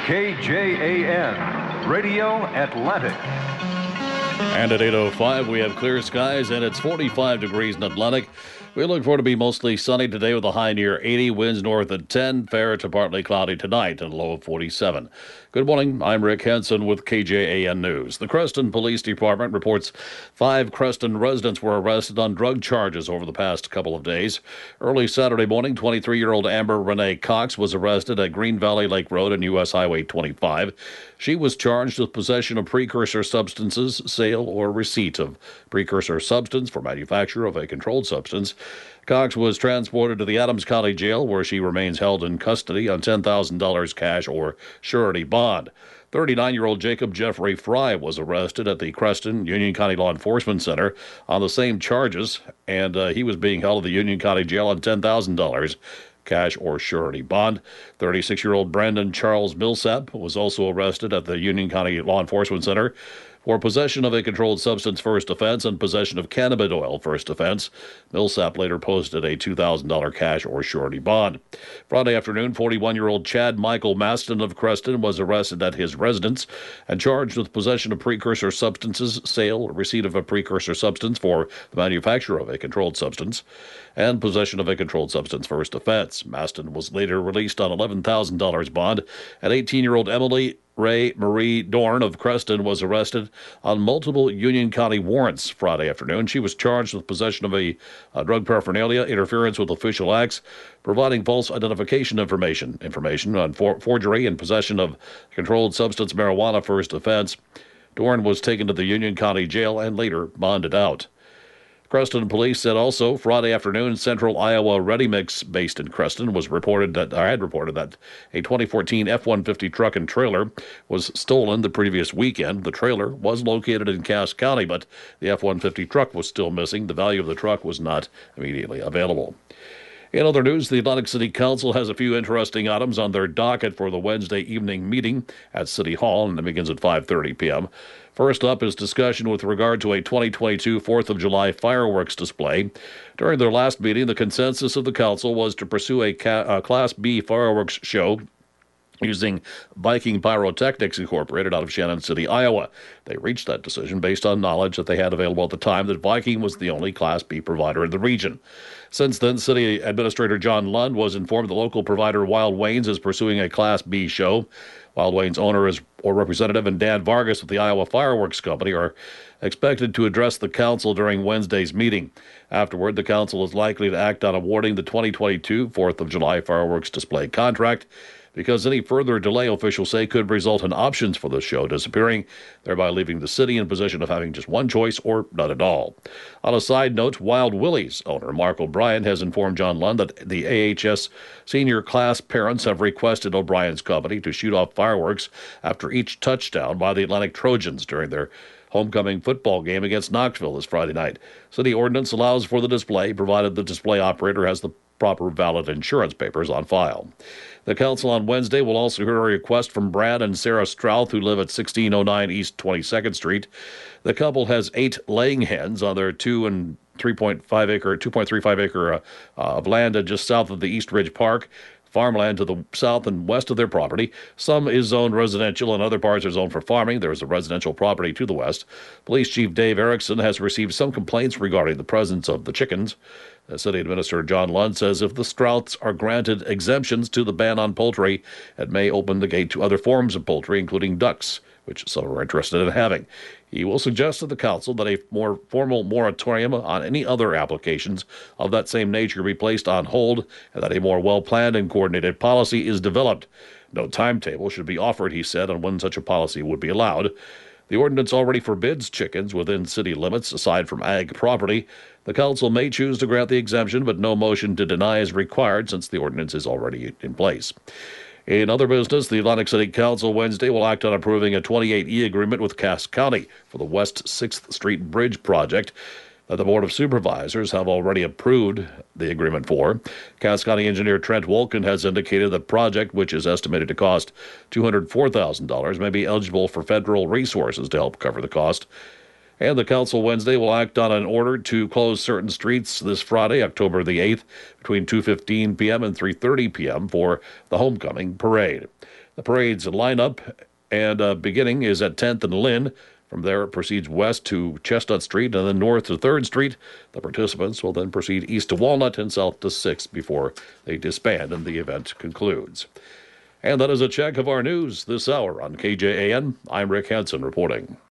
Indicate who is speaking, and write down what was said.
Speaker 1: KJAN, Radio Atlantic.
Speaker 2: And at 8:05, we have clear skies, and it's 45 degrees in Atlantic. We look for it to be mostly sunny today with a high near 80, winds north at 10, fair to partly cloudy tonight, and a low of 47. Good morning, I'm Rick Henson with KJAN News. The Creston Police Department reports 5 Creston residents were arrested on drug charges over the past couple of days. Early Saturday morning, 23-year-old Amber Renee Cox was arrested at Green Valley Lake Road and U.S. Highway 25. She was charged with possession of precursor substances, sale or receipt of precursor substance for manufacture of a controlled substance. Cox was transported to the Adams County Jail, where she remains held in custody on $10,000 cash or surety bond. 39-year-old Jacob Jeffrey Fry was arrested at the Creston Union County Law Enforcement Center on the same charges, and he was being held at the Union County Jail on $10,000 cash or surety bond. 36-year-old Brandon Charles Millsap was also arrested at the Union County Law Enforcement Center for possession of a controlled substance first offense and possession of cannabinoid first offense. Millsap later posted a $2,000 cash or surety bond. Friday afternoon, 41-year-old Chad Michael Maston of Creston was arrested at his residence and charged with possession of precursor substances, sale or receipt of a precursor substance for the manufacture of a controlled substance, and possession of a controlled substance first offense. Maston was later released on $11,000 bond, and 18-year-old Emily Ray Marie Dorn of Creston was arrested on multiple Union County warrants Friday afternoon. She was charged with possession of a drug paraphernalia, interference with official acts, providing false identification information on forgery and possession of controlled substance marijuana first offense. Dorn was taken to the Union County Jail and later bonded out. Creston police said also Friday afternoon, Central Iowa Ready Mix, based in Creston, had reported that a 2014 F-150 truck and trailer was stolen the previous weekend. The trailer was located in Cass County, but the F-150 truck was still missing. The value of the truck was not immediately available. In other news, the Atlantic City Council has a few interesting items on their docket for the Wednesday evening meeting at City Hall, and it begins at 5:30 p.m. First up is discussion with regard to a 2022 4th of July fireworks display. During their last meeting, the consensus of the council was to pursue a Class B fireworks show using Viking Pyrotechnics Incorporated out of Shannon City, Iowa. They reached that decision based on knowledge that they had available at the time that Viking was the only Class B provider in the region. Since then, City Administrator John Lund was informed the local provider Wild Waynes is pursuing a Class B show. Wild Wayne's owner or representative and Dan Vargas of the Iowa Fireworks Company are expected to address the council during Wednesday's meeting. Afterward, the council is likely to act on awarding the 2022 4th of July fireworks display contract, because any further delay, officials say, could result in options for the show disappearing, thereby leaving the city in position of having just one choice or none at all. On a side note, Wild Willie's owner Mark O'Brien has informed John Lund that the AHS senior class parents have requested O'Brien's company to shoot off fireworks after each touchdown by the Atlantic Trojans during their homecoming football game against Knoxville this Friday night. City ordinance allows for the display, provided the display operator has the proper valid insurance papers on file. The council on Wednesday will also hear a request from Brad and Sarah Strouth, who live at 1609 East 22nd Street. The couple has 8 laying hens on their 2.35 acre of land just south of the East Ridge Park. Farmland to the south and west of their property. Some is zoned residential and other parts are zoned for farming. There is a residential property to the west. Police Chief Dave Erickson has received some complaints regarding the presence of the chickens. City Administrator John Lund says if the Strouths are granted exemptions to the ban on poultry, it may open the gate to other forms of poultry, including ducks, which some are interested in having. He will suggest to the council that a more formal moratorium on any other applications of that same nature be placed on hold, and that a more well-planned and coordinated policy is developed. No timetable should be offered, he said, on when such a policy would be allowed. The ordinance already forbids chickens within city limits, aside from ag property. The council may choose to grant the exemption, but no motion to deny is required since the ordinance is already in place. In other business, the Atlantic City Council Wednesday will act on approving a 28E agreement with Cass County for the West 6th Street Bridge project that the Board of Supervisors have already approved the agreement for. Cass County engineer Trent Wolken has indicated the project, which is estimated to cost $204,000, may be eligible for federal resources to help cover the cost. And the council Wednesday will act on an order to close certain streets this Friday, October the 8th, between 2:15 p.m. and 3:30 p.m. for the homecoming parade. The parade's lineup and beginning is at 10th and Lynn. From there, it proceeds west to Chestnut Street and then north to 3rd Street. The participants will then proceed east to Walnut and south to 6th before they disband and the event concludes. And that is a check of our news this hour on KJAN. I'm Rick Hansen reporting.